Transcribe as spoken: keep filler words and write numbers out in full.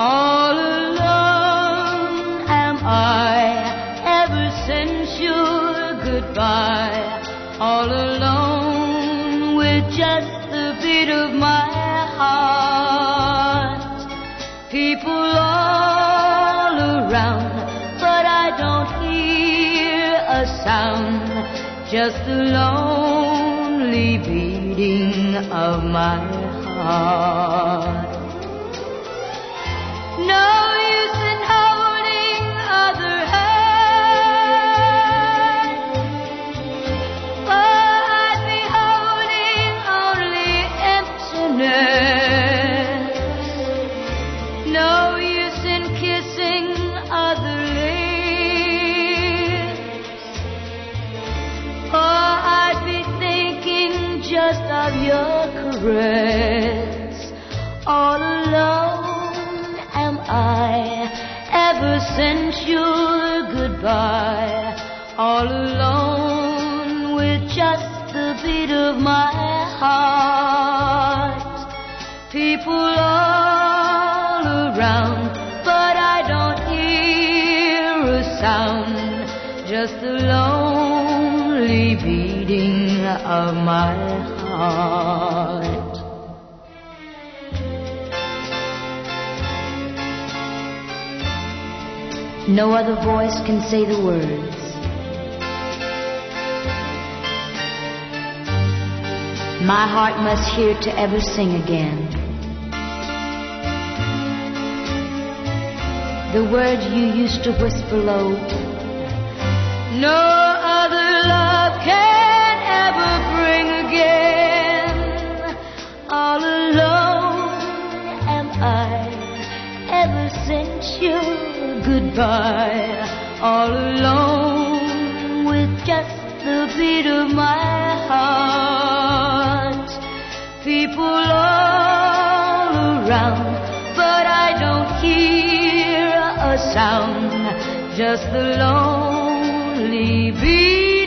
All alone am I ever since your goodbye. All alone with just the beat of my heart. People all around, but I don't hear a sound. Just the lonely beating of my heart. No use in holding other hands, for I'd be holding only emptiness. No use in kissing other lips, for I'd be thinking just of your caress. All alone am I ever since your goodbye. All alone with just the beat of my heart. People all around, but I don't hear a sound. Just the lonely beating of my heart. No other voice can say the words. My heart must hear to ever sing again. The words you used to whisper low. No other love can ever bring again. All alone am I ever since your goodbye. All alone with just the beat of my heart. People all around, but I don't hear a sound. Just the lonely beat